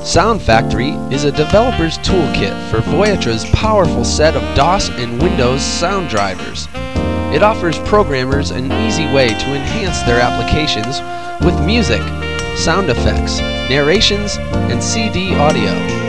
Sound Factory is a developer's toolkit for Voyatra's powerful set of DOS and Windows sound drivers. It offers programmers an easy way to enhance their applications with music, sound effects, narrations, and CD audio.